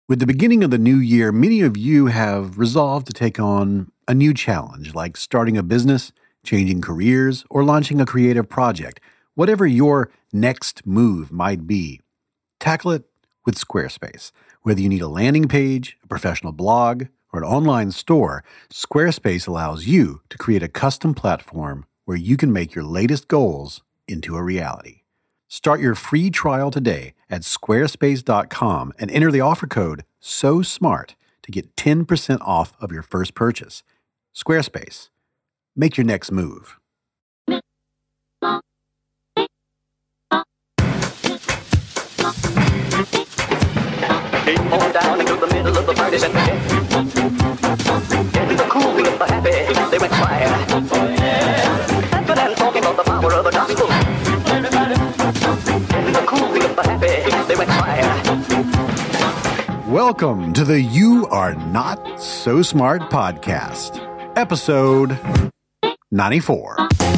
With the beginning of the new year, many of you have resolved to take on a new challenge, like starting a business, changing careers, or launching a creative project. Whatever your next move might be, tackle it with Squarespace. Whether you need a landing page, a professional blog, or an online store, Squarespace allows you to create a custom platform where you can make your latest goals into a reality. Start your free trial today at squarespace.com and enter the offer code SOSMART to get 10% off of your first purchase. Squarespace. Make your next move. Came on down into the middle of the party center. Into the cool of the happy, they went fire. Dancing and talking about the power of the gospel. Into the cool of the happy, they went fire. Welcome to the You Are Not So Smart podcast, episode 94.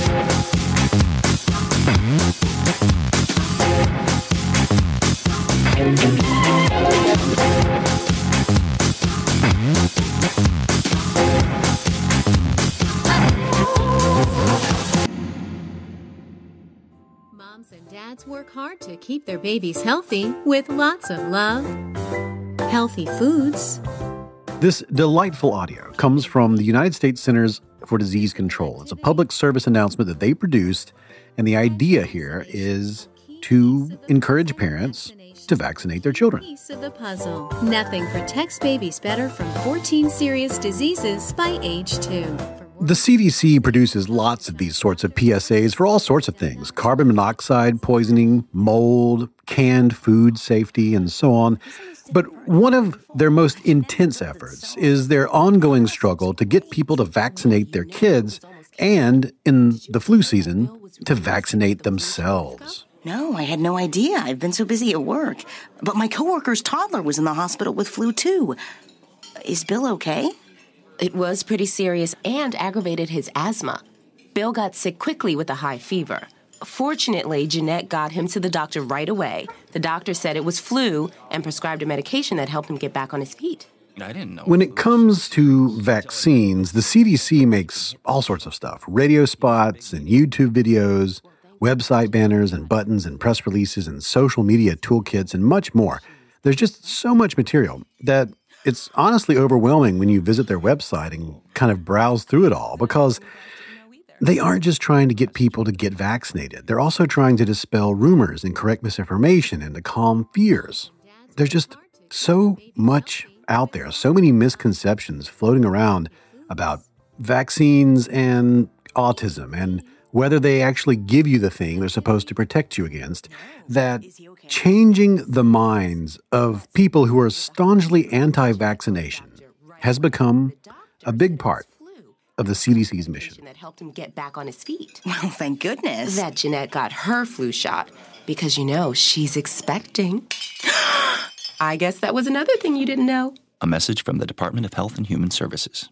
Moms and dads work hard to keep their babies healthy with lots of love, healthy foods. This delightful audio comes from the United States Centers for Disease Control. It's a public service announcement that they produced, and the idea here is to encourage parents to vaccinate their children. Piece of the puzzle. Nothing protects babies better from 14 serious diseases by age 2. The CDC produces lots of these sorts of PSAs for all sorts of things: carbon monoxide poisoning, mold, canned food safety, and so on. But one of their most intense efforts is their ongoing struggle to get people to vaccinate their kids and, in the flu season, to vaccinate themselves. No, I had no idea. I've been so busy at work. But my coworker's toddler was in the hospital with flu, too. Is Bill okay? It was pretty serious and aggravated his asthma. Bill got sick quickly with a high fever. Fortunately, Jeanette got him to the doctor right away. The doctor said it was flu and prescribed a medication that helped him get back on his feet. I didn't know. When it comes to vaccines, the CDC makes all sorts of stuff: radio spots and YouTube videos, website banners and buttons and press releases and social media toolkits and much more. There's just so much material that it's honestly overwhelming when you visit their website and kind of browse through it all, because they aren't just trying to get people to get vaccinated. They're also trying to dispel rumors and correct misinformation and to calm fears. There's just so much out there, so many misconceptions floating around about vaccines and autism and whether they actually give you the thing they're supposed to protect you against, that changing the minds of people who are staunchly anti-vaccination has become a big part of the CDC's mission. That helped him get back on his feet. Well, thank goodness. That Jeanette got her flu shot because, she's expecting. I guess that was another thing you didn't know. A message from the Department of Health and Human Services.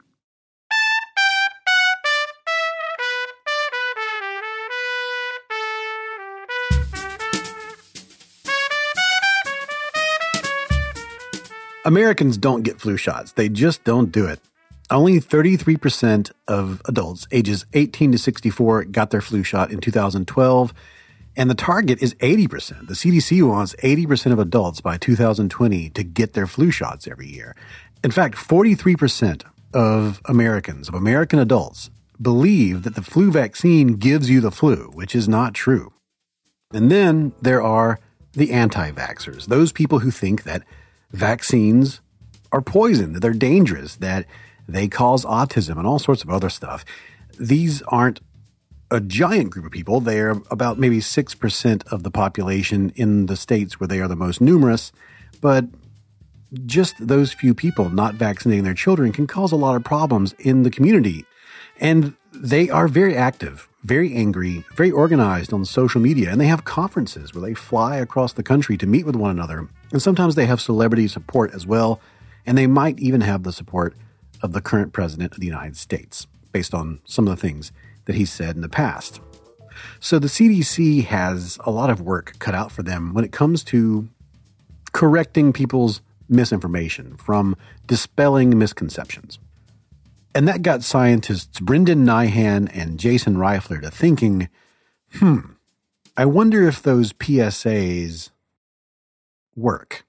Americans don't get flu shots. They just don't do it. Only 33% of adults ages 18 to 64 got their flu shot in 2012, and the target is 80%. The CDC wants 80% of adults by 2020 to get their flu shots every year. In fact, 43% of American adults, believe that the flu vaccine gives you the flu, which is not true. And then there are the anti-vaxxers, those people who think that vaccines are poison, that they're dangerous, that they cause autism and all sorts of other stuff. These aren't a giant group of people. They are about maybe 6% of the population in the states where they are the most numerous. But just those few people not vaccinating their children can cause a lot of problems in the community. And they are very active, very angry, very organized on social media. And they have conferences where they fly across the country to meet with one another. And sometimes they have celebrity support as well. And they might even have the support of the current president of the United States, based on some of the things that he said in the past. So the CDC has a lot of work cut out for them when it comes to correcting people's misinformation, from dispelling misconceptions. And that got scientists Brendan Nyhan and Jason Reifler to thinking, I wonder if those PSAs work.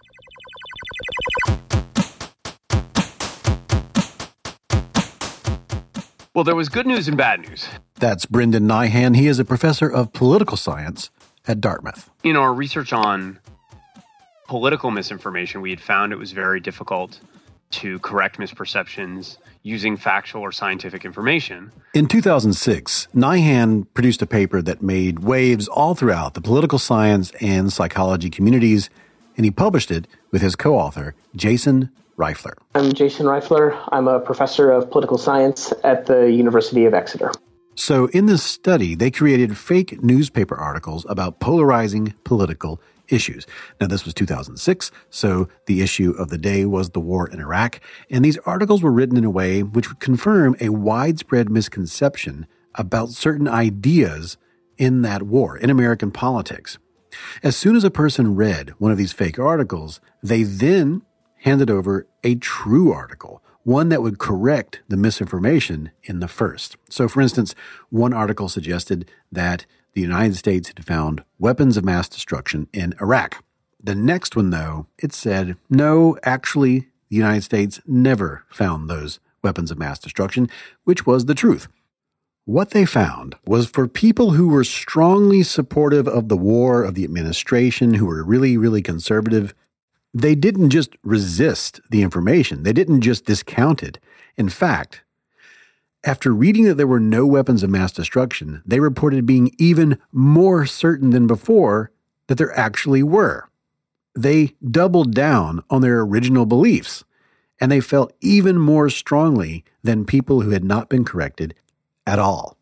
Well, there was good news and bad news. That's Brendan Nyhan. He is a professor of political science at Dartmouth. In our research on political misinformation, we had found it was very difficult to correct misperceptions using factual or scientific information. In 2006, Nyhan produced a paper that made waves all throughout the political science and psychology communities, and he published it with his co-author, Jason Reifler. I'm Jason Reifler. I'm a professor of political science at the University of Exeter. So in this study, they created fake newspaper articles about polarizing political issues. Now, this was 2006, so the issue of the day was the war in Iraq, and these articles were written in a way which would confirm a widespread misconception about certain ideas in that war, in American politics. As soon as a person read one of these fake articles, they then handed over a true article, one that would correct the misinformation in the first. So, for instance, one article suggested that the United States had found weapons of mass destruction in Iraq. The next one, though, it said, no, actually, the United States never found those weapons of mass destruction, which was the truth. What they found was for people who were strongly supportive of the war, of the administration, who were really, really conservative, they didn't just resist the information. They didn't just discount it. In fact, after reading that there were no weapons of mass destruction, they reported being even more certain than before that there actually were. They doubled down on their original beliefs, and they felt even more strongly than people who had not been corrected at all.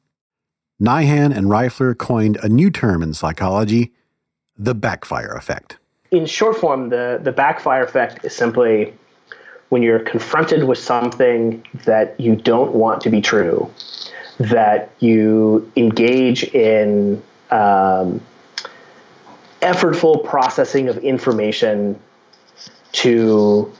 Nyhan and Reifler coined a new term in psychology, the backfire effect. In short form, the backfire effect is simply when you're confronted with something that you don't want to be true, that you engage in effortful processing of information to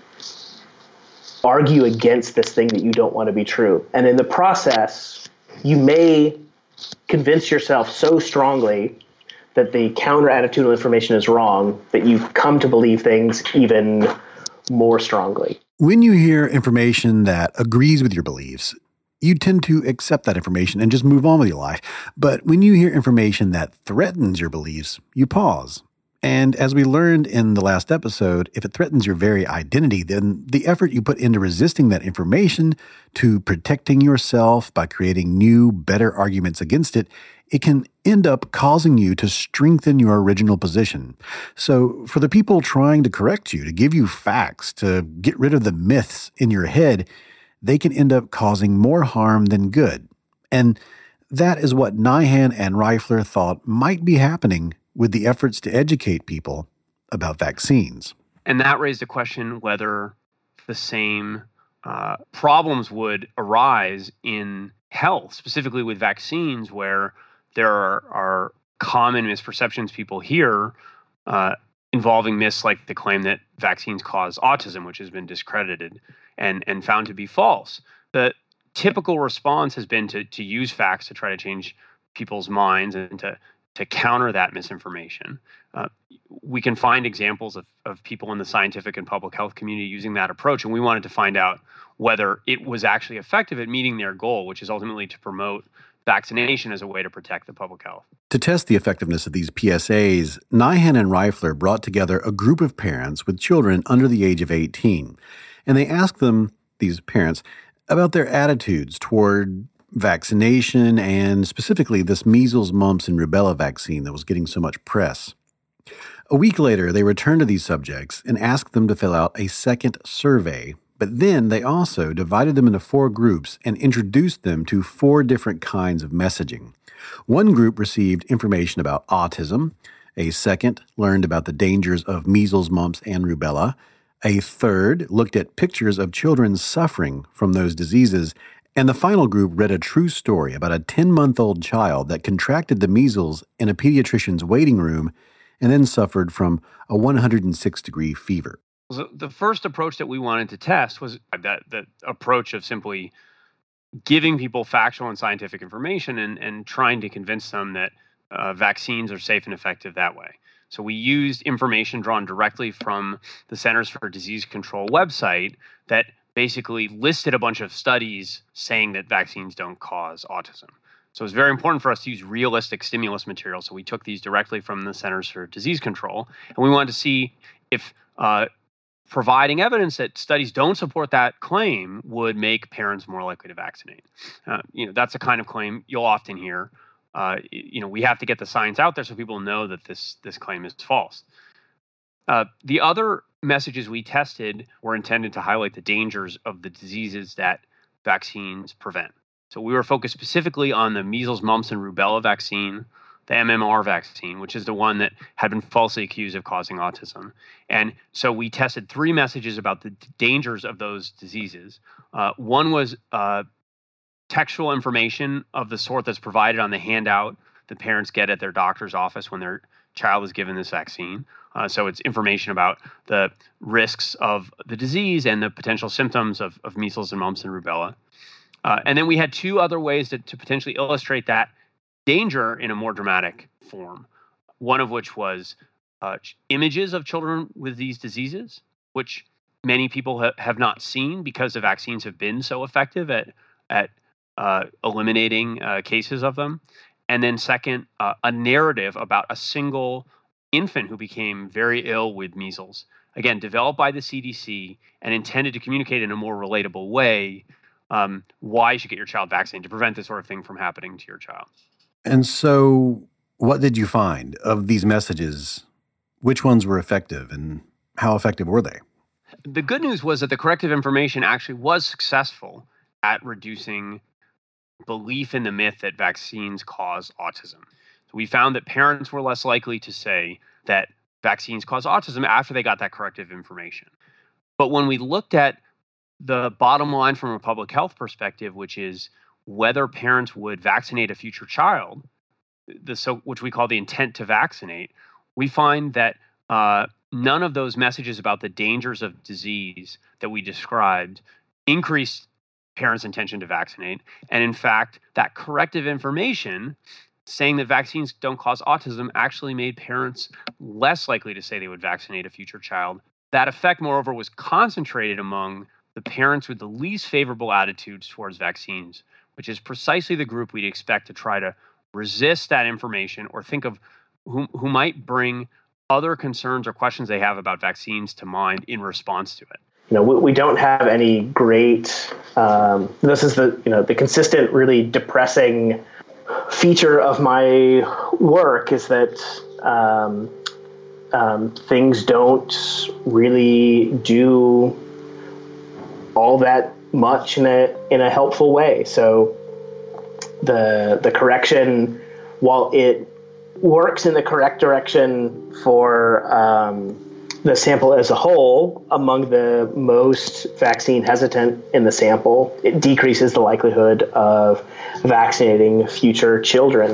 argue against this thing that you don't want to be true. And in the process, you may convince yourself so strongly that the counter-attitudinal information is wrong that you come to believe things even more strongly. When you hear information that agrees with your beliefs, you tend to accept that information and just move on with your life. But when you hear information that threatens your beliefs, you pause. And as we learned in the last episode, if it threatens your very identity, then the effort you put into resisting that information, to protecting yourself by creating new, better arguments against it, it can end up causing you to strengthen your original position. So for the people trying to correct you, to give you facts, to get rid of the myths in your head, they can end up causing more harm than good. And that is what Nyhan and Reifler thought might be happening with the efforts to educate people about vaccines. And that raised a question whether the same problems would arise in health, specifically with vaccines, where there are common misperceptions people hear involving myths like the claim that vaccines cause autism, which has been discredited and found to be false. The typical response has been to use facts to try to change people's minds and to counter that misinformation. We can find examples of people in the scientific and public health community using that approach, and we wanted to find out whether it was actually effective at meeting their goal, which is ultimately to promote vaccination as a way to protect the public health. To test the effectiveness of these PSAs, Nyhan and Reifler brought together a group of parents with children under the age of 18, and they asked them, these parents, about their attitudes toward vaccination and specifically this measles, mumps, and rubella vaccine that was getting so much press. A week later, they returned to these subjects and asked them to fill out a second survey. But then they also divided them into 4 groups and introduced them to 4 different kinds of messaging. One group received information about autism. A second learned about the dangers of measles, mumps, and rubella. A third looked at pictures of children suffering from those diseases. And the final group read a true story about a 10-month-old child that contracted the measles in a pediatrician's waiting room and then suffered from a 106-degree fever. So the first approach that we wanted to test was that approach of simply giving people factual and scientific information and trying to convince them that vaccines are safe and effective that way. So we used information drawn directly from the Centers for Disease Control website that basically listed a bunch of studies saying that vaccines don't cause autism. So it's very important for us to use realistic stimulus material. So we took these directly from the Centers for Disease Control, and we wanted to see if providing evidence that studies don't support that claim would make parents more likely to vaccinate. That's a kind of claim you'll often hear. We have to get the science out there so people know that this claim is false. The other messages we tested were intended to highlight the dangers of the diseases that vaccines prevent. So we were focused specifically on the measles, mumps, and rubella vaccine, the MMR vaccine, which is the one that had been falsely accused of causing autism. And so we tested 3 messages about the dangers of those diseases. One was textual information of the sort that's provided on the handout that parents get at their doctor's office when their child is given this vaccine. So it's information about the risks of the disease and the potential symptoms of measles and mumps and rubella. And then we had 2 other ways to potentially illustrate that danger in a more dramatic form. One of which was images of children with these diseases, which many people have not seen because the vaccines have been so effective at eliminating cases of them. And then second, a narrative about a single infant who became very ill with measles, again, developed by the CDC and intended to communicate in a more relatable way why you should get your child vaccinated to prevent this sort of thing from happening to your child. And so what did you find of these messages? Which ones were effective and how effective were they? The good news was that the corrective information actually was successful at reducing belief in the myth that vaccines cause autism. So we found that parents were less likely to say that vaccines cause autism after they got that corrective information. But when we looked at the bottom line from a public health perspective, which is whether parents would vaccinate a future child, which we call the intent to vaccinate, we find that none of those messages about the dangers of disease that we described increased parents' intention to vaccinate. And in fact, that corrective information saying that vaccines don't cause autism actually made parents less likely to say they would vaccinate a future child. That effect, moreover, was concentrated among the parents with the least favorable attitudes towards vaccines, which is precisely the group we'd expect to try to resist that information or think of who might bring other concerns or questions they have about vaccines to mind in response to it. We don't have any great. This is the consistent, really depressing feature of my work is that things don't really do all that much in a helpful way. So the correction, while it works in the correct direction for the sample as a whole, among the most vaccine hesitant in the sample, it decreases the likelihood of vaccinating future children.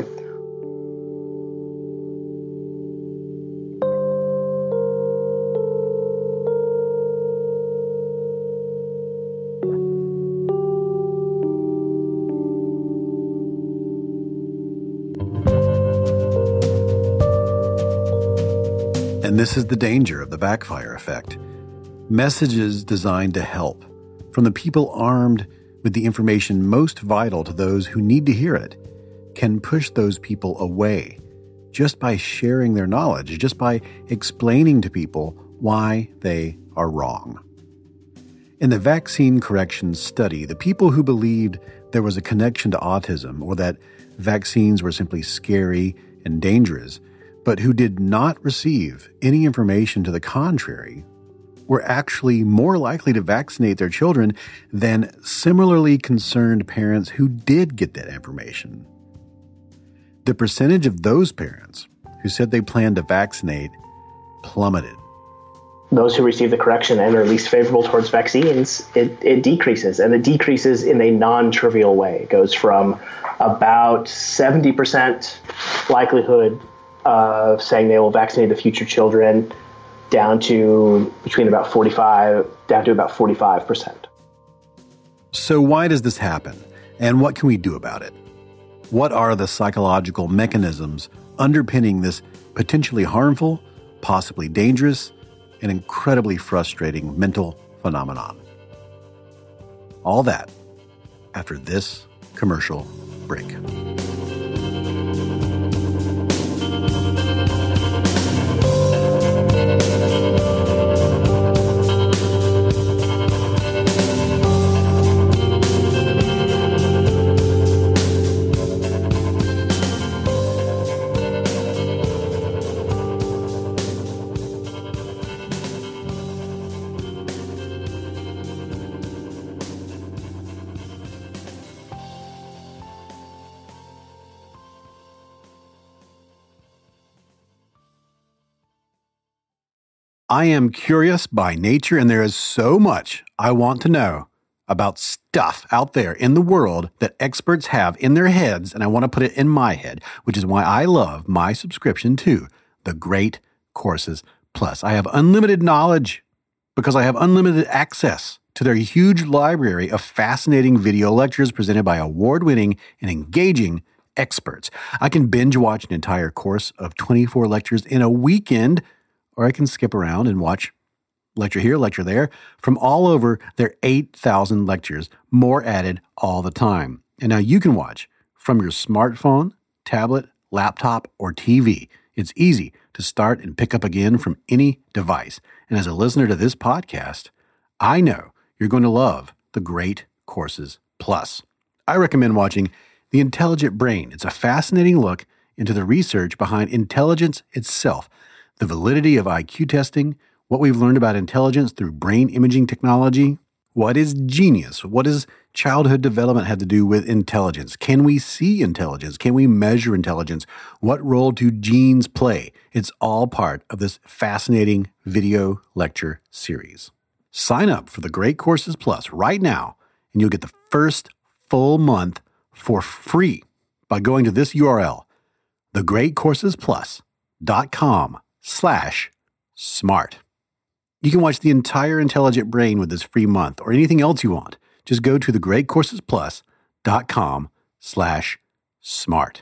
And this is the danger of the backfire effect. Messages designed to help, from the people armed with the information most vital to those who need to hear it, can push those people away just by sharing their knowledge, just by explaining to people why they are wrong. In the vaccine corrections study, the people who believed there was a connection to autism or that vaccines were simply scary and dangerous, but who did not receive any information to the contrary, were actually more likely to vaccinate their children than similarly concerned parents who did get that information. The percentage of those parents who said they planned to vaccinate plummeted. Those who receive the correction and are least favorable towards vaccines, it decreases, and it decreases in a non-trivial way. It goes from about 70% likelihood of saying they will vaccinate the future children down to about 45%. So why does this happen? And what can we do about it? What are the psychological mechanisms underpinning this potentially harmful, possibly dangerous, and incredibly frustrating mental phenomenon? All that after this commercial break. I am curious by nature, and there is so much I want to know about stuff out there in the world that experts have in their heads, and I want to put it in my head, which is why I love my subscription to the Great Courses Plus. I have unlimited knowledge because I have unlimited access to their huge library of fascinating video lectures presented by award-winning and engaging experts. I can binge watch an entire course of 24 lectures in a weekend, or I can skip around and watch lecture here, lecture there, from all over their 8,000 lectures, more added all the time. And now you can watch from your smartphone, tablet, laptop, or TV. It's easy to start and pick up again from any device. And as a listener to this podcast, I know you're going to love the Great Courses Plus. I recommend watching The Intelligent Brain. It's a fascinating look into the research behind intelligence itself, the validity of IQ testing, what we've learned about intelligence through brain imaging technology. What is genius? What does childhood development have to do with intelligence? Can we see intelligence? Can we measure intelligence? What role do genes play? It's all part of this fascinating video lecture series. Sign up for the Great Courses Plus right now, and you'll get the first full month for free by going to this URL, thegreatcoursesplus.com/smart. You can watch the entire Intelligent Brain with this free month or anything else you want. Just go to thegreatcoursesplus.com/smart.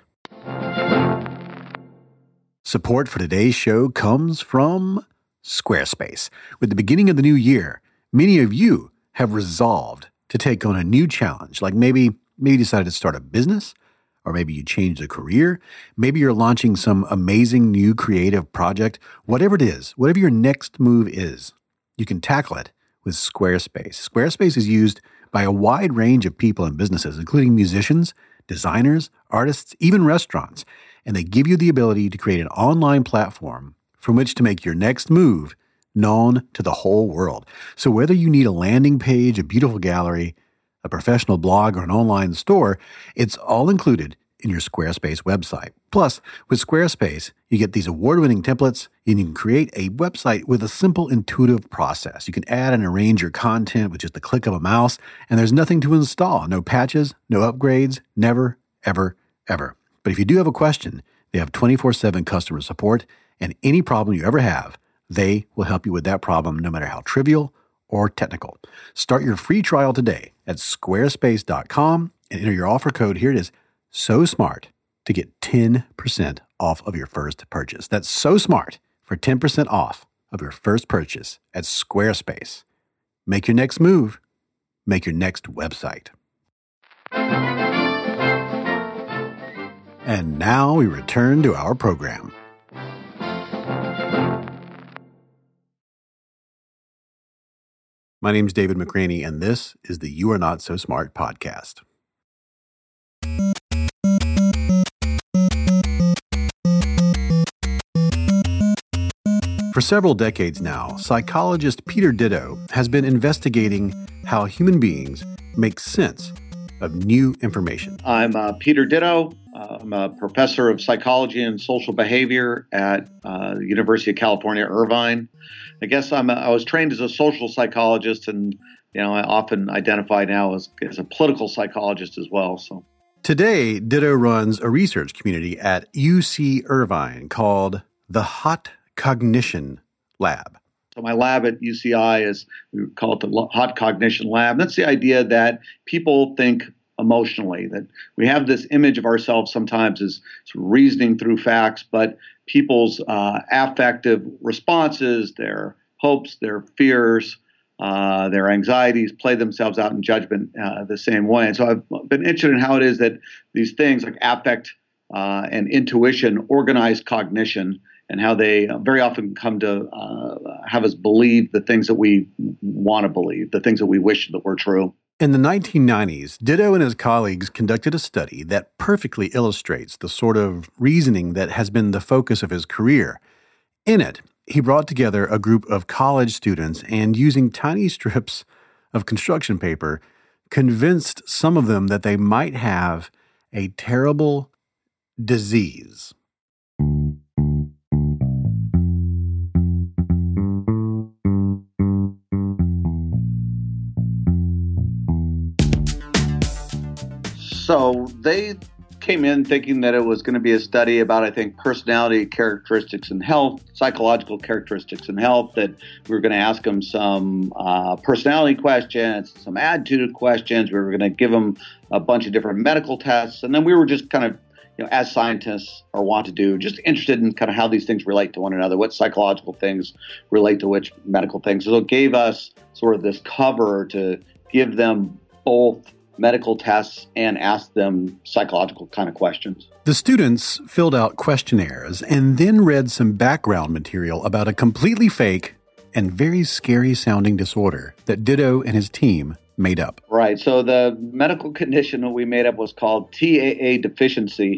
Support for today's show comes from Squarespace. With the beginning of the new year, many of you have resolved to take on a new challenge, like maybe you decided to start a business, or maybe you changed a career. Maybe you're launching some amazing new creative project. Whatever it is, whatever your next move is, you can tackle it with Squarespace. Squarespace is used by a wide range of people and businesses, including musicians, designers, artists, even restaurants. And they give you the ability to create an online platform from which to make your next move known to the whole world. So whether you need a landing page, a beautiful gallery, a professional blog, or an online store, it's all included in your Squarespace website. Plus, with Squarespace, you get these award-winning templates, and you can create a website with a simple, intuitive process. You can add and arrange your content with just the click of a mouse, and there's nothing to install. No patches, no upgrades, never, ever, ever. But if you do have a question, they have 24/7 customer support, and any problem you ever have, they will help you with that problem, no matter how trivial or technical. Start your free trial today at squarespace.com and enter your offer code. Here it is, So Smart, to get 10% off of your first purchase. That's So Smart for 10% off of your first purchase at Squarespace. Make your next move. Make your next website. And now we return to our program. My name's David McRaney, and this is the You Are Not So Smart podcast. For several decades now, psychologist Peter Ditto has been investigating how human beings make sense of new information. I'm Peter Ditto. I'm a professor of psychology and social behavior at the University of California, Irvine. I guess I was trained as a social psychologist, and I often identify now as a political psychologist as well. So today, Ditto runs a research community at UC Irvine called the Hot Cognition lab. So my lab at UCI is, we call it the hot cognition lab. That's the idea that people think emotionally, that we have this image of ourselves sometimes as reasoning through facts, but people's affective responses, their hopes, their fears, their anxieties play themselves out in judgment the same way. And so I've been interested in how it is that these things like affect and intuition organize cognition, and how they very often come to have us believe the things that we want to believe, the things that we wish that were true. In the 1990s, Ditto and his colleagues conducted a study that perfectly illustrates the sort of reasoning that has been the focus of his career. In it, he brought together a group of college students and, using tiny strips of construction paper, convinced some of them that they might have a terrible disease. So they came in thinking that it was going to be a study about, I think, personality characteristics in health, psychological characteristics in health, that we were going to ask them some personality questions, some attitude questions. We were going to give them a bunch of different medical tests. And then we were just kind of, as scientists are wont to do, just interested in kind of how these things relate to one another, what psychological things relate to which medical things. So it gave us sort of this cover to give them both medical tests and ask them psychological kind of questions. The students filled out questionnaires and then read some background material about a completely fake and very scary sounding disorder that Ditto and his team made up. Right. So the medical condition that we made up was called TAA deficiency,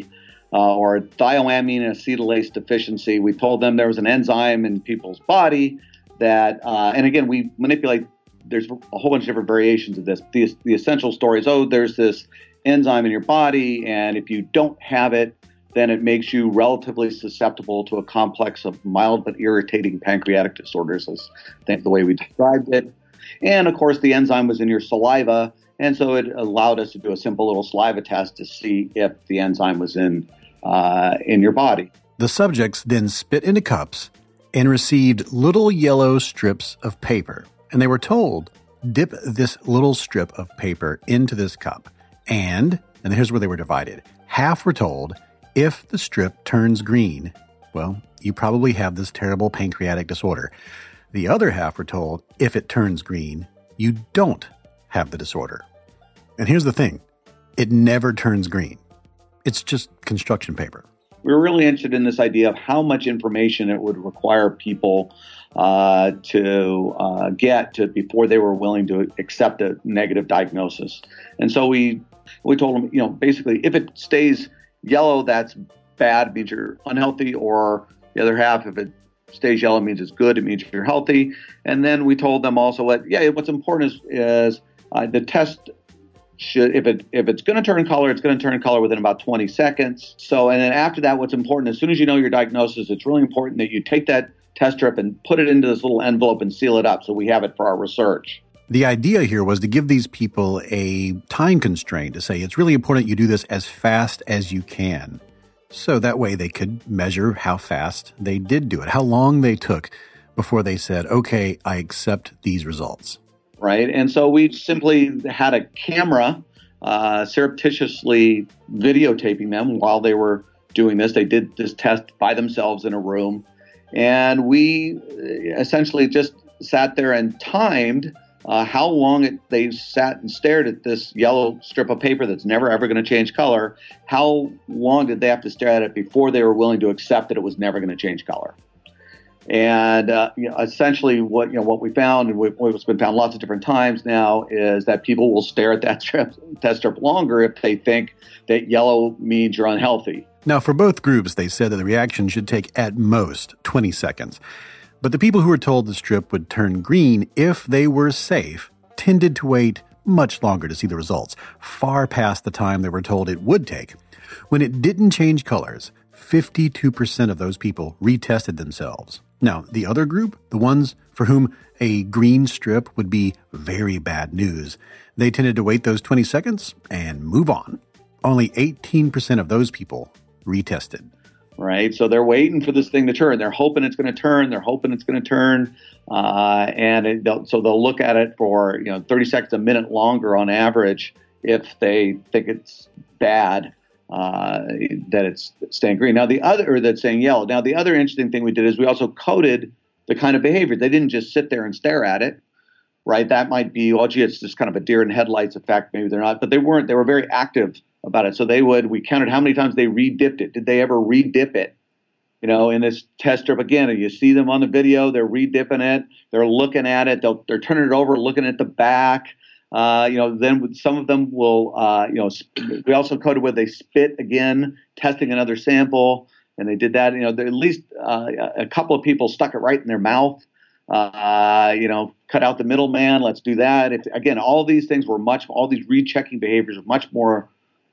or thiamine acetylase deficiency. We told them there was an enzyme in people's body that, and again, we manipulate. There's a whole bunch of different variations of this. The essential story is, there's this enzyme in your body, and if you don't have it, then it makes you relatively susceptible to a complex of mild but irritating pancreatic disorders, is I think the way we described it. And of course, the enzyme was in your saliva, and so it allowed us to do a simple little saliva test to see if the enzyme was in your body. The subjects then spit into cups and received little yellow strips of paper. And they were told, dip this little strip of paper into this cup. And here's where they were divided. Half were told, if the strip turns green, well, you probably have this terrible pancreatic disorder. The other half were told, if it turns green, you don't have the disorder. And here's the thing. It never turns green. It's just construction paper. We were really interested in this idea of how much information it would require people to get to before they were willing to accept a negative diagnosis. And so we told them, basically, if it stays yellow, that's bad, it means you're unhealthy, or the other half, if it stays yellow, it means it's good, it means you're healthy. And then we told them also what's important is the test should, if it's going to turn color, it's going to turn color within about 20 seconds. So, and then after that, what's important, as soon as you know your diagnosis, it's really important that you take that test strip and put it into this little envelope and seal it up so we have it for our research. The idea here was to give these people a time constraint, to say it's really important you do this as fast as you can. So that way they could measure how fast they did do it, how long they took before they said, okay, I accept these results. Right. And so we simply had a camera surreptitiously videotaping them while they were doing this. They did this test by themselves in a room. And we essentially just sat there and timed how long they sat and stared at this yellow strip of paper that's never, ever going to change color. How long did they have to stare at it before they were willing to accept that it was never going to change color? And essentially what we found, and what's been found lots of different times now, is that people will stare at that test strip longer if they think that yellow means you're unhealthy. Now, for both groups, they said that the reaction should take at most 20 seconds. But the people who were told the strip would turn green if they were safe tended to wait much longer to see the results, far past the time they were told it would take. When it didn't change colors, 52% of those people retested themselves. Now, the other group, the ones for whom a green strip would be very bad news, they tended to wait those 20 seconds and move on. Only 18% of those people retested. right? So they're waiting for this thing to turn. They're hoping it's going to turn. They're hoping it's going to turn. So they'll look at it for 30 seconds, a minute longer on average if they think it's bad, that it's staying green. Now that's saying yellow. Now the other interesting thing we did is we also coded the kind of behavior. They didn't just sit there and stare at it, right? That might be, it's just kind of a deer in headlights effect. Maybe they're not, but they weren't. They were very active about it. So we counted how many times they re-dipped it. Did they ever re-dip it? In this test strip, again, you see them on the video, they're re-dipping it, they're looking at it, they're turning it over, looking at the back. Then some of them will, we also coded where they spit again, testing another sample, and they did that. At least a couple of people stuck it right in their mouth. Cut out the middleman. Let's do that. Again, all these things were all these rechecking behaviors were much more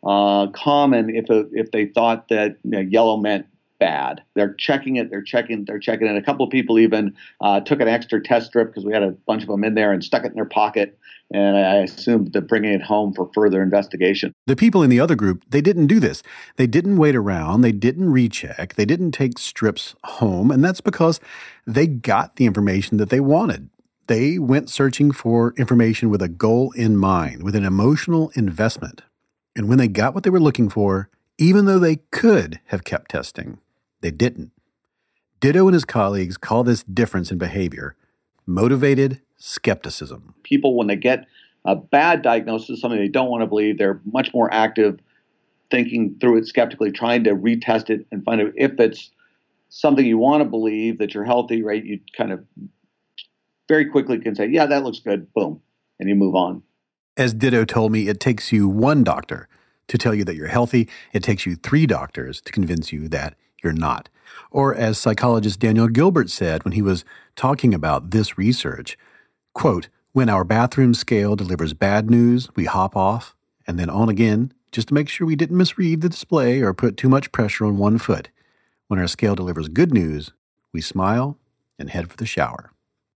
common if they thought that yellow meant bad. They're checking it. They're checking it. A couple of people even took an extra test strip because we had a bunch of them in there and stuck it in their pocket. And I assumed they're bringing it home for further investigation. The people in the other group, they didn't do this. They didn't wait around. They didn't recheck. They didn't take strips home. And that's because they got the information that they wanted. They went searching for information with a goal in mind, with an emotional investment. And when they got what they were looking for, even though they could have kept testing, they didn't. Ditto and his colleagues call this difference in behavior motivated skepticism. People, when they get a bad diagnosis, something they don't want to believe, they're much more active, thinking through it skeptically, trying to retest it and find out if it's something you want to believe, that you're healthy, right? You kind of very quickly can say, yeah, that looks good, boom, and you move on. As Ditto told me, it takes you one doctor to tell you that you're healthy. It takes you 3 doctors to convince you that you're not. Or as psychologist Daniel Gilbert said when he was talking about this research, quote, when our bathroom scale delivers bad news, we hop off and then on again just to make sure we didn't misread the display or put too much pressure on one foot. When our scale delivers good news, we smile and head for the shower.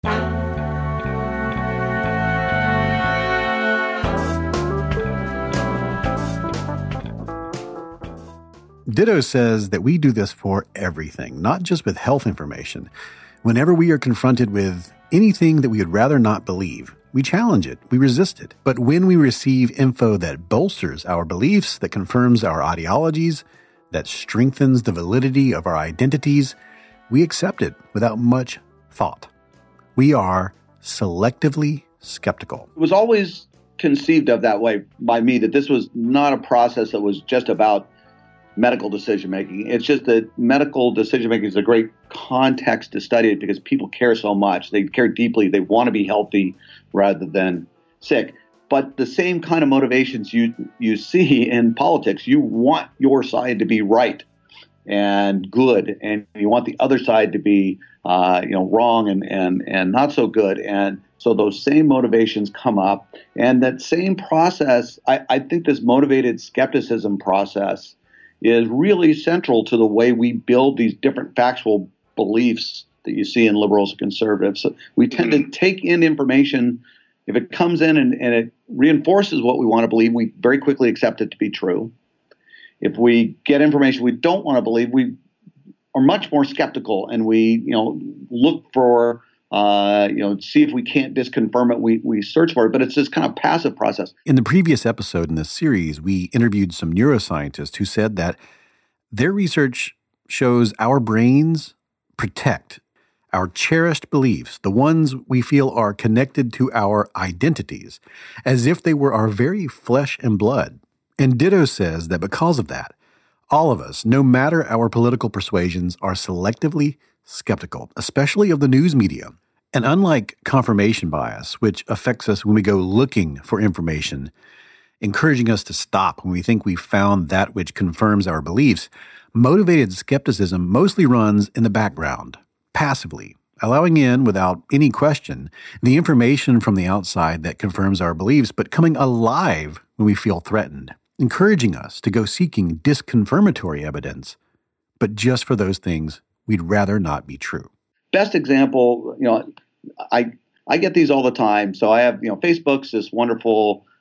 Ditto says that we do this for everything, not just with health information. Whenever we are confronted with anything that we would rather not believe, we challenge it, we resist it. But when we receive info that bolsters our beliefs, that confirms our ideologies, that strengthens the validity of our identities, we accept it without much thought. We are selectively skeptical. It was always conceived of that way by me, that this was not a process that was just about medical decision-making. It's just that medical decision-making is a great context to study it because people care so much. They care deeply. They want to be healthy rather than sick. But the same kind of motivations you see in politics, you want your side to be right and good, and you want the other side to be wrong and not so good. And so those same motivations come up. And that same process, I think this motivated skepticism process is really central to the way we build these different factual beliefs that you see in liberals and conservatives. So we tend to take in information. If it comes in and it reinforces what we want to believe, we very quickly accept it to be true. If we get information we don't want to believe, we are much more skeptical, and we look for see if we can't disconfirm it. We search for it, but it's this kind of passive process. In the previous episode in this series, we interviewed some neuroscientists who said that their research shows our brains protect our cherished beliefs, the ones we feel are connected to our identities, as if they were our very flesh and blood. And Ditto says that because of that, all of us, no matter our political persuasions, are selectively skeptical, especially of the news media. And unlike confirmation bias, which affects us when we go looking for information, encouraging us to stop when we think we've found that which confirms our beliefs, motivated skepticism mostly runs in the background, passively, allowing in, without any question, the information from the outside that confirms our beliefs, but coming alive when we feel threatened, encouraging us to go seeking disconfirmatory evidence, but just for those things we'd rather not be true. Best example, I get these all the time. So I have, Facebook's this wonderful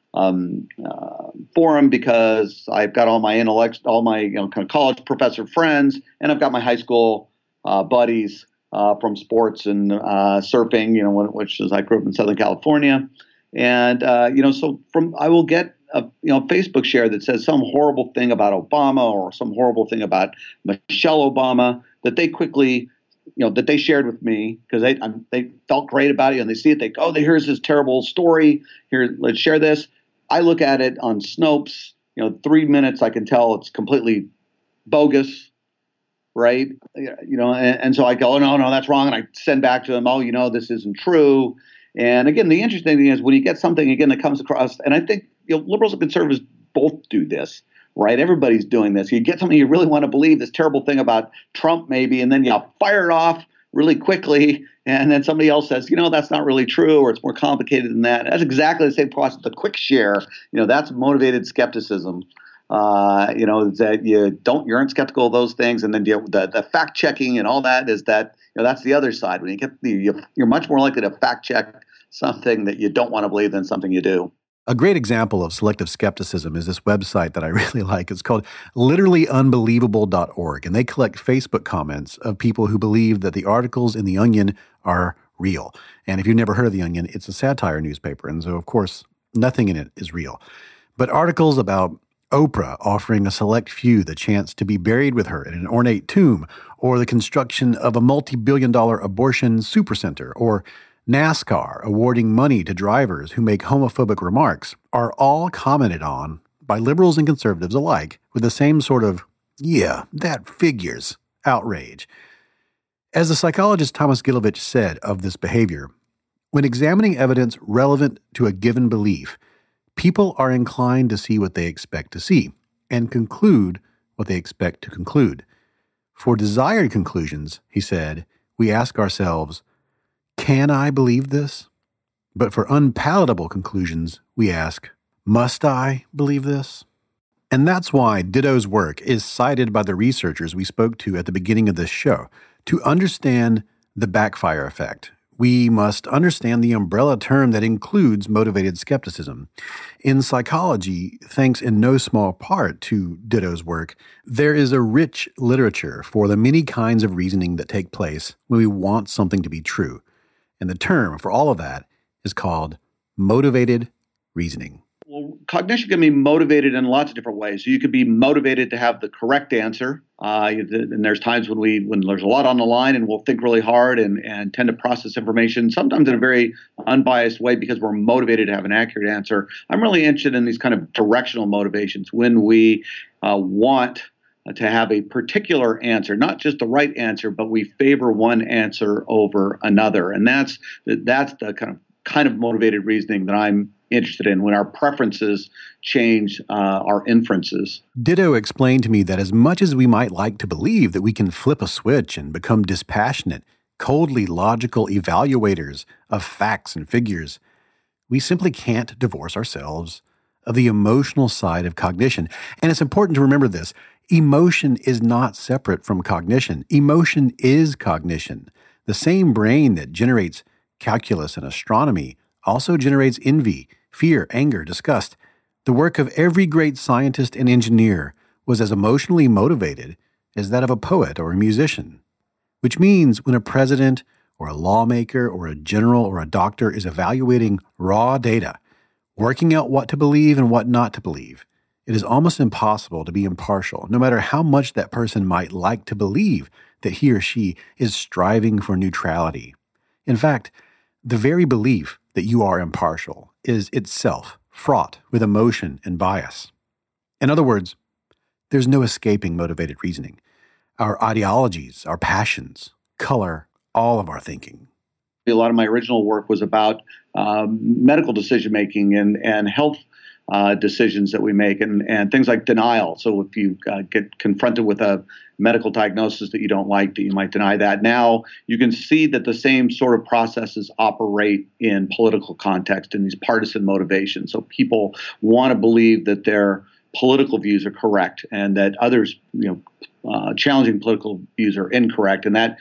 forum because I've got all my kind of college professor friends, and I've got my high school buddies from sports and surfing. Which is I grew up in Southern California, and so I will get a Facebook share that says some horrible thing about Obama or some horrible thing about Michelle Obama that they quickly. That they shared with me because they felt great about it, and they see it. They go, "Oh, here's this terrible story. Here, let's share this." I look at it on Snopes. 3 minutes, I can tell it's completely bogus, right? And so I go, "Oh, no, that's wrong," and I send back to them, "Oh, this isn't true." And again, the interesting thing is when you get something again that comes across, and I think liberals and conservatives both do this. Right, everybody's doing this. You get something you really want to believe, this terrible thing about Trump, maybe, and then you fire it off really quickly, and then somebody else says, that's not really true, or it's more complicated than that. That's exactly the same process. The quick share, that's motivated skepticism. That you aren't skeptical of those things, and then the fact checking and all that is that that's the other side. When you get you're much more likely to fact check something that you don't want to believe than something you do. A great example of selective skepticism is this website that I really like. It's called literallyunbelievable.org, and they collect Facebook comments of people who believe that the articles in The Onion are real. And if you've never heard of The Onion, it's a satire newspaper, and so, of course, nothing in it is real. But articles about Oprah offering a select few the chance to be buried with her in an ornate tomb, or the construction of a multi-billion-dollar abortion supercenter, or NASCAR awarding money to drivers who make homophobic remarks are all commented on by liberals and conservatives alike with the same sort of, yeah, that figures, outrage. As the psychologist Thomas Gilovich said of this behavior, when examining evidence relevant to a given belief, people are inclined to see what they expect to see and conclude what they expect to conclude. For desired conclusions, he said, we ask ourselves, can I believe this? But for unpalatable conclusions, we ask, must I believe this? And that's why Ditto's work is cited by the researchers we spoke to at the beginning of this show. To understand the backfire effect, we must understand the umbrella term that includes motivated skepticism. In psychology, thanks in no small part to Ditto's work, there is a rich literature for the many kinds of reasoning that take place when we want something to be true. And the term for all of that is called motivated reasoning. Well, cognition can be motivated in lots of different ways. So you could be motivated to have the correct answer. And there's times when there's a lot on the line and we'll think really hard and tend to process information, sometimes in a very unbiased way because we're motivated to have an accurate answer. I'm really interested in these kind of directional motivations when we want to have a particular answer, not just the right answer, but we favor one answer over another. And that's the kind of motivated reasoning that I'm interested in, when our preferences change our inferences. Ditto explained to me that as much as we might like to believe that we can flip a switch and become dispassionate, coldly logical evaluators of facts and figures, we simply can't divorce ourselves of the emotional side of cognition. And it's important to remember this. Emotion is not separate from cognition. Emotion is cognition. The same brain that generates calculus and astronomy also generates envy, fear, anger, disgust. The work of every great scientist and engineer was as emotionally motivated as that of a poet or a musician. Which means when a president or a lawmaker or a general or a doctor is evaluating raw data, working out what to believe and what not to believe, it is almost impossible to be impartial, no matter how much that person might like to believe that he or she is striving for neutrality. In fact, the very belief that you are impartial is itself fraught with emotion and bias. In other words, there's no escaping motivated reasoning. Our ideologies, our passions, color all of our thinking. A lot of my original work was about medical decision-making and health decisions that we make and things like denial. So if you get confronted with a medical diagnosis that you don't like, that you might deny that. Now you can see that the same sort of processes operate in political context in these partisan motivations. So people want to believe that their political views are correct and that others, challenging political views are incorrect. And that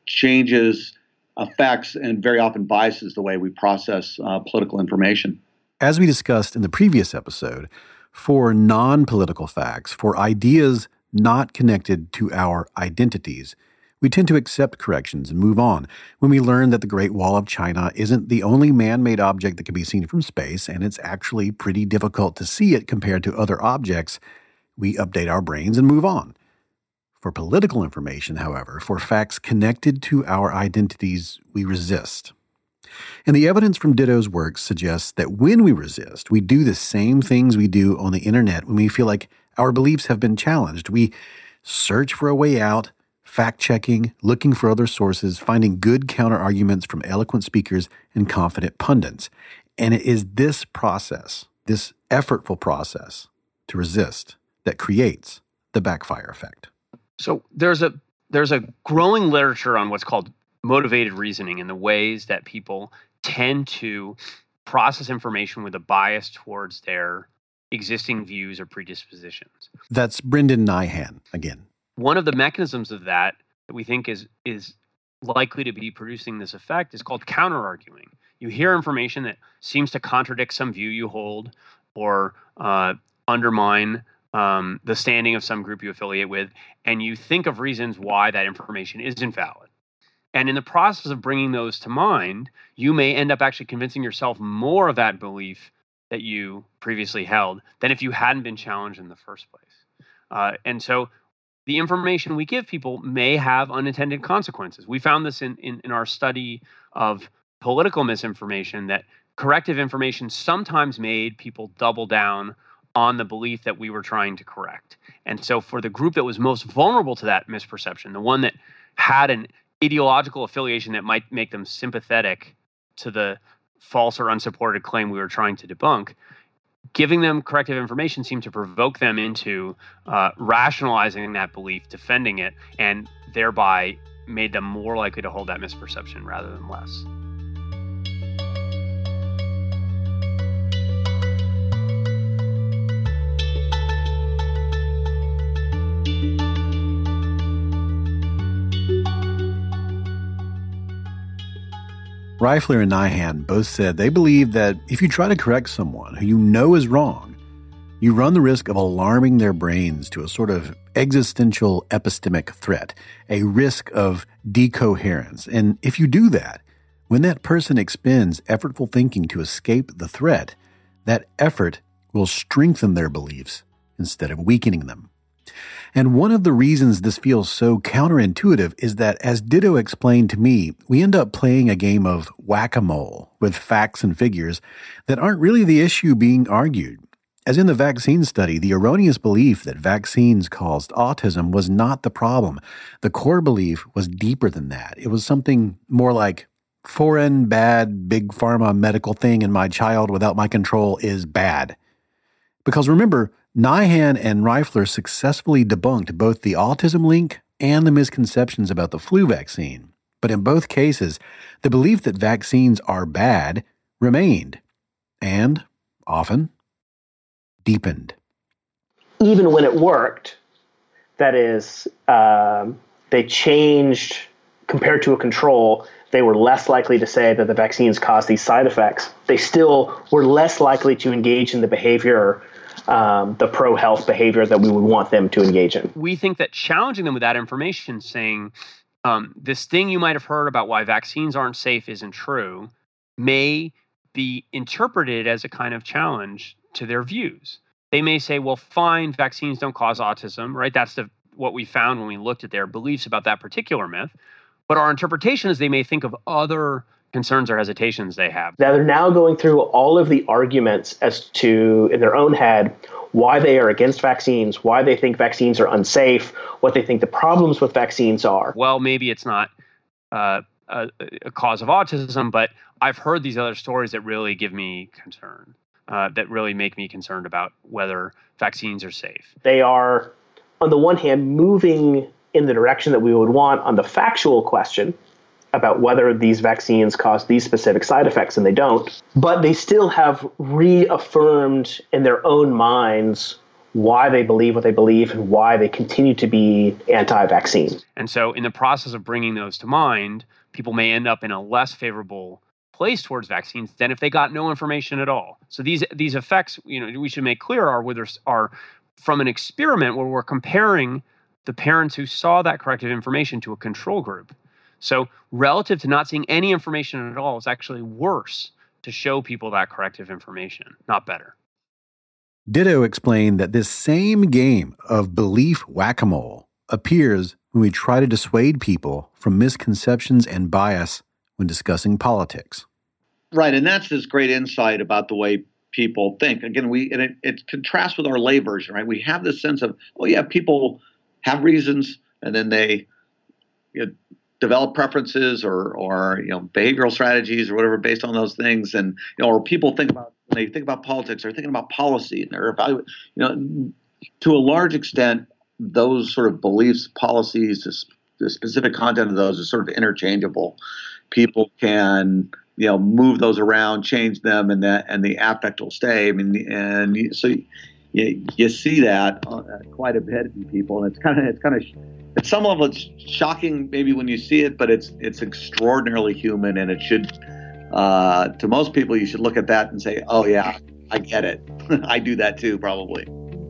changes, affects, and very often biases the way we process political information. As we discussed in the previous episode, for non-political facts, for ideas not connected to our identities, we tend to accept corrections and move on. When we learn that the Great Wall of China isn't the only man-made object that can be seen from space, and it's actually pretty difficult to see it compared to other objects, we update our brains and move on. For political information, however, for facts connected to our identities, we resist. And the evidence from Ditto's work suggests that when we resist, we do the same things we do on the internet when we feel like our beliefs have been challenged. We search for a way out, fact-checking, looking for other sources, finding good counter-arguments from eloquent speakers and confident pundits. And it is this process, this effortful process to resist, that creates the backfire effect. So there's a growing literature on what's called motivated reasoning and the ways that people tend to process information with a bias towards their existing views or predispositions. That's Brendan Nyhan again. One of the mechanisms of that we think is likely to be producing this effect is called counter-arguing. You hear information that seems to contradict some view you hold or undermine the standing of some group you affiliate with, and you think of reasons why that information is invalid. And in the process of bringing those to mind, you may end up actually convincing yourself more of that belief that you previously held than if you hadn't been challenged in the first place. And so the information we give people may have unintended consequences. We found this in our study of political misinformation, that corrective information sometimes made people double down on the belief that we were trying to correct. And so for the group that was most vulnerable to that misperception, the one that had an ideological affiliation that might make them sympathetic to the false or unsupported claim we were trying to debunk, giving them corrective information seemed to provoke them into rationalizing that belief, defending it, and thereby made them more likely to hold that misperception rather than less. Reifler and Nyhan both said they believe that if you try to correct someone who you know is wrong, you run the risk of alarming their brains to a sort of existential epistemic threat, a risk of decoherence. And if you do that, when that person expends effortful thinking to escape the threat, that effort will strengthen their beliefs instead of weakening them. And one of the reasons this feels so counterintuitive is that, as Ditto explained to me, we end up playing a game of whack-a-mole with facts and figures that aren't really the issue being argued. As in the vaccine study, the erroneous belief that vaccines caused autism was not the problem. The core belief was deeper than that. It was something more like, foreign, bad, big pharma medical thing in my child without my control is bad. Because remember, Nyhan and Reifler successfully debunked both the autism link and the misconceptions about the flu vaccine. But in both cases, the belief that vaccines are bad remained, and often deepened. Even when it worked, that is, they changed, compared to a control, they were less likely to say that the vaccines caused these side effects. They still were less likely to engage in the behavior, the pro-health behavior that we would want them to engage in. We think that challenging them with that information, saying this thing you might have heard about why vaccines aren't safe isn't true, may be interpreted as a kind of challenge to their views. They may say, well, fine, vaccines don't cause autism, right? That's what we found when we looked at their beliefs about that particular myth. But our interpretation is they may think of other concerns or hesitations they have. Now they're now going through all of the arguments as to, in their own head, why they are against vaccines, why they think vaccines are unsafe, what they think the problems with vaccines are. Well, maybe it's not a cause of autism, but I've heard these other stories that really give me concern, that really make me concerned about whether vaccines are safe. They are, on the one hand, moving in the direction that we would want on the factual question about whether these vaccines cause these specific side effects, and they don't. But they still have reaffirmed in their own minds why they believe what they believe and why they continue to be anti-vaccine. And so in the process of bringing those to mind, people may end up in a less favorable place towards vaccines than if they got no information at all. So these effects, we should make clear are from an experiment where we're comparing the parents who saw that corrective information to a control group. So relative to not seeing any information at all, it's actually worse to show people that corrective information, not better. Ditto explained that this same game of belief whack-a-mole appears when we try to dissuade people from misconceptions and bias when discussing politics. Right, and that's this great insight about the way people think. Again, it contrasts with our lay version, right? We have this sense of, people have reasons, and then they develop preferences or behavioral strategies or whatever based on those things, and or people think about, when they think about politics, they're thinking about policy, and they're evaluating. To a large extent, those sort of beliefs, policies, the specific content of those is sort of interchangeable. People can move those around, change them, and the affect will stay. I mean, so you see that quite a bit in people, and it's kind of at some level it's shocking maybe when you see it, but it's extraordinarily human, and it should to most people you should look at that and say, oh yeah, I get it. I do that too, probably.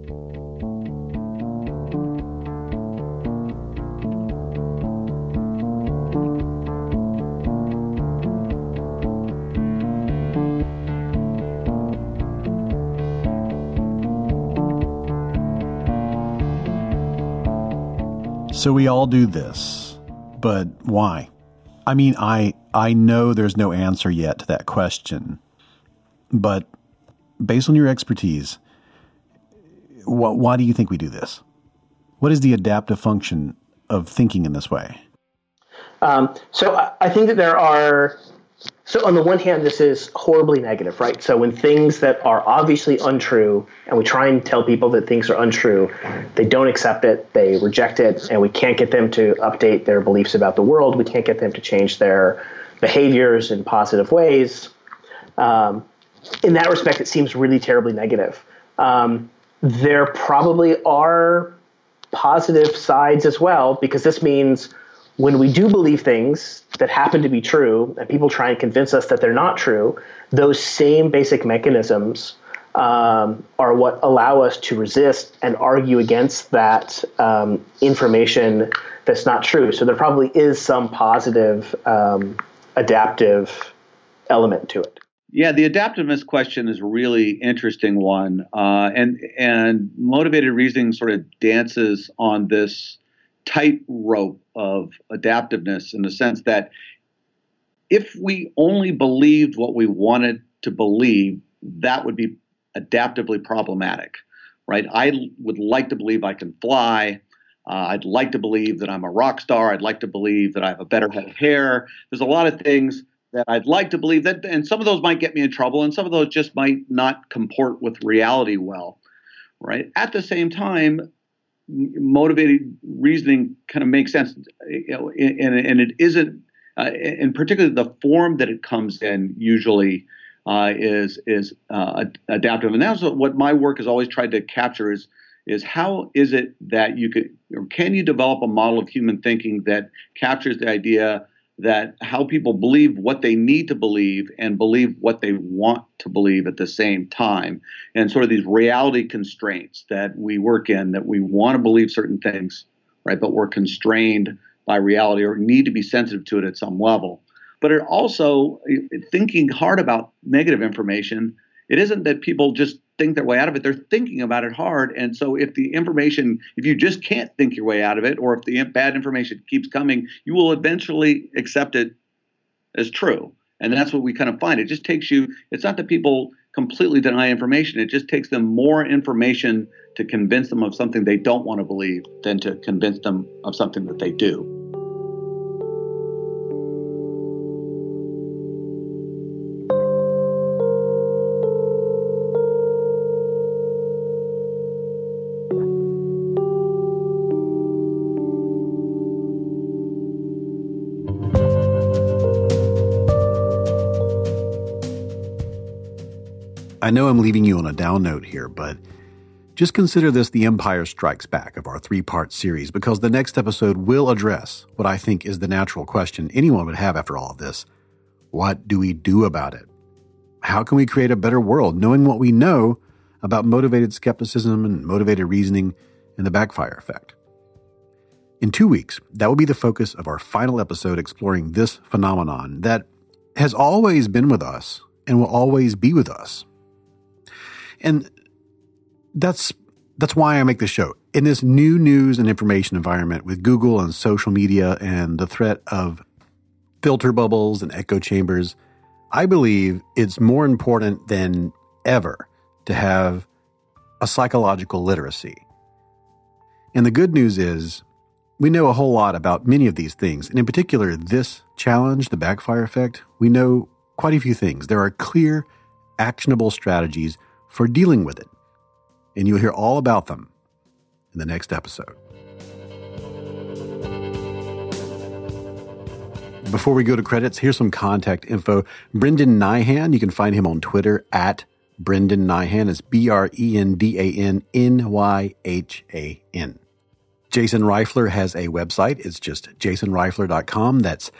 So we all do this, but why? I mean, I know there's no answer yet to that question, but based on your expertise, why do you think we do this? What is the adaptive function of thinking in this way? So I think that there are. So on the one hand, this is horribly negative, right? So when things that are obviously untrue, and we try and tell people that things are untrue, they don't accept it, they reject it, and we can't get them to update their beliefs about the world. We can't get them to change their behaviors in positive ways. In that respect, it seems really terribly negative. There probably are positive sides as well, because this means when we do believe things that happen to be true and people try and convince us that they're not true, those same basic mechanisms are what allow us to resist and argue against that information that's not true. So there probably is some positive adaptive element to it. Yeah, the adaptiveness question is a really interesting one. And motivated reasoning sort of dances on this tightrope of adaptiveness in the sense that if we only believed what we wanted to believe, that would be adaptively problematic, right? I would like to believe I can fly. I'd like to believe that I'm a rock star. I'd like to believe that I have a better head of hair. There's a lot of things that I'd like to believe that, and some of those might get me in trouble, and some of those just might not comport with reality well, right? At the same time, motivated reasoning kind of makes sense, and it isn't, and particularly the form that it comes in usually is adaptive, and that's what my work has always tried to capture is how is it that you could, or can you develop a model of human thinking that captures the idea that how people believe what they need to believe and believe what they want to believe at the same time, and sort of these reality constraints that we work in, that we want to believe certain things, right? But we're constrained by reality or need to be sensitive to it at some level. But it also, thinking hard about negative information, it isn't that people just think their way out of it. They're thinking about it hard. And so if you just can't think your way out of it, or if the bad information keeps coming, you will eventually accept it as true. And that's what we kind of find. It just takes you, it's not that people completely deny information. It just takes them more information to convince them of something they don't want to believe than to convince them of something that they do. I know I'm leaving you on a down note here, but just consider this the Empire Strikes Back of our 3-part series, because the next episode will address what I think is the natural question anyone would have after all of this. What do we do about it? How can we create a better world knowing what we know about motivated skepticism and motivated reasoning and the backfire effect? In 2 weeks, that will be the focus of our final episode exploring this phenomenon that has always been with us and will always be with us. And that's why I make this show. In this new news and information environment with Google and social media and the threat of filter bubbles and echo chambers, I believe it's more important than ever to have a psychological literacy. And the good news is we know a whole lot about many of these things. And in particular, this challenge, the backfire effect, we know quite a few things. There are clear, actionable strategies for dealing with it. And you'll hear all about them in the next episode. Before we go to credits, here's some contact info. Brendan Nyhan, you can find him on Twitter at Brendan Nyhan. It's BrendanNyhan. Jason Reifler has a website. It's just jasonreifler.com. That's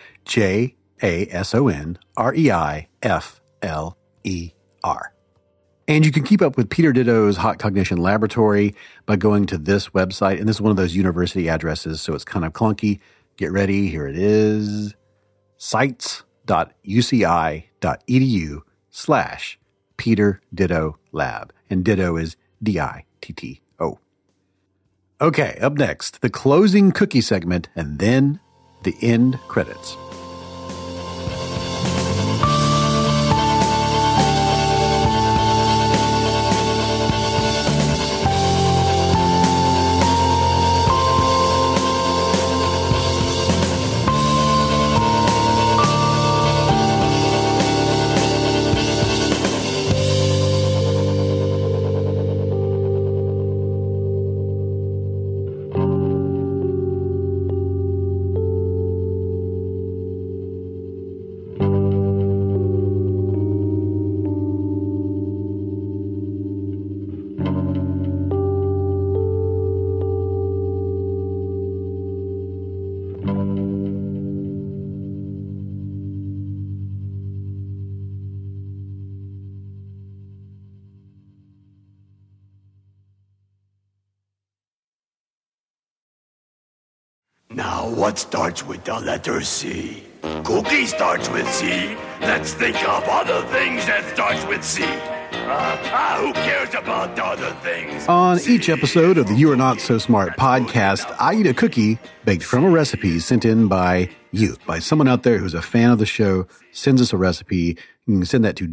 JASONREIFLER. And you can keep up with Peter Ditto's Hot Cognition Laboratory by going to this website. And this is one of those university addresses, so it's kind of clunky. Get ready. Here it is. sites.uci.edu/Peter Ditto Lab. And Ditto is DITTO. Okay, up next, the closing cookie segment and then the end credits. Now, what starts with the letter C? Cookie starts with C. Let's think of other things that starts with C. Who cares about other things? On each episode of the You Are Not So Smart podcast, I eat a cookie baked from a recipe sent in by you, by someone out there who's a fan of the show, sends us a recipe. You can send that to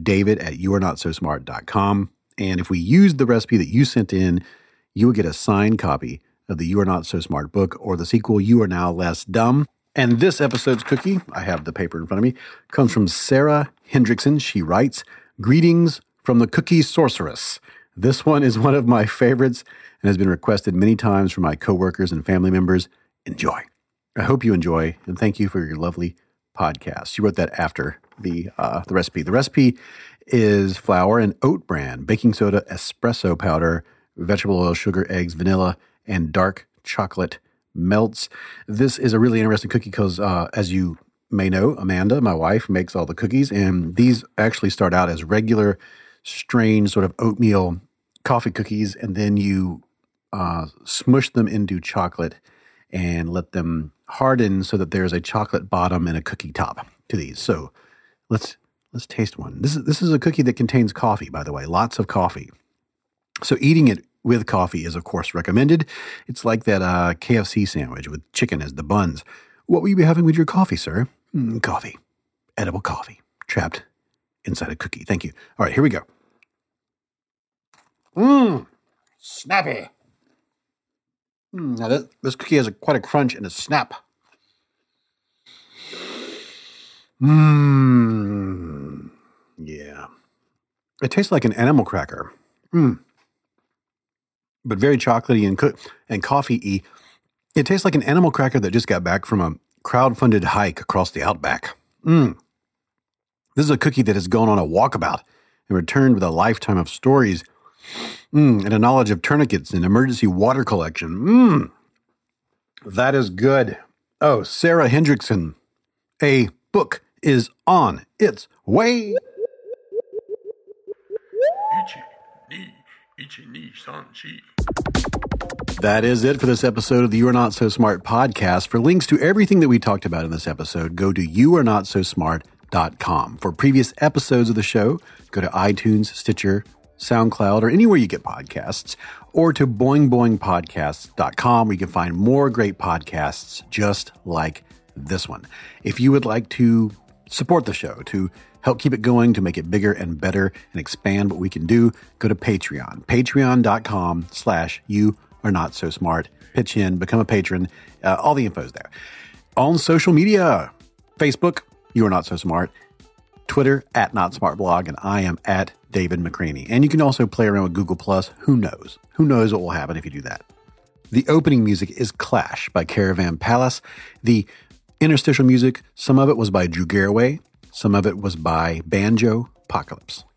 david@youarenotsosmart.com. And if we use the recipe that you sent in, you will get a signed copy of the You Are Not So Smart book or the sequel, You Are Now Less Dumb. And this episode's cookie, I have the paper in front of me, comes from Sarah Hendrickson. She writes, "Greetings from the Cookie Sorceress. This one is one of my favorites and has been requested many times from my coworkers and family members. Enjoy." I hope you enjoy, and thank you for your lovely podcast. She wrote that after the recipe. The recipe is flour and oat bran, baking soda, espresso powder, vegetable oil, sugar, eggs, vanilla, and dark chocolate melts. This is a really interesting cookie because, as you may know, Amanda, my wife, makes all the cookies, and these actually start out as regular, strange sort of oatmeal coffee cookies, and then you smush them into chocolate and let them harden so that there's a chocolate bottom and a cookie top to these. So let's taste one. This is a cookie that contains coffee, by the way, lots of coffee. So eating it with coffee is, of course, recommended. It's like that KFC sandwich with chicken as the buns. What will you be having with your coffee, sir? Coffee. Edible coffee. Trapped inside a cookie. Thank you. All right, here we go. Snappy. Now this cookie has quite a crunch and a snap. Yeah. It tastes like an animal cracker. But very chocolatey and coffee-y. It tastes like an animal cracker that just got back from a crowd-funded hike across the outback. This is a cookie that has gone on a walkabout and returned with a lifetime of stories and a knowledge of tourniquets and emergency water collection. That is good. Oh, Sarah Hendrickson. A book is on its way. That is it for this episode of the You Are Not So Smart podcast. For links to everything that we talked about in this episode, go to youarenotsosmart.com. For previous episodes of the show, go to iTunes, Stitcher, SoundCloud, or anywhere you get podcasts, or to boingboingpodcasts.com, where you can find more great podcasts just like this one. If you would like to support the show, to help keep it going, to make it bigger and better and expand what we can do, go to Patreon, patreon.com/youarenotsosmart. Pitch in, become a patron. All the info is there. On social media, Facebook, You Are Not So Smart, Twitter, @NotSmartBlog, and I am @David McCraney. And you can also play around with Google+. Who knows? Who knows what will happen if you do that? The opening music is Clash by Caravan Palace. The interstitial music, some of it was by Drew Garraway. Some of it was by Banjo Apocalypse.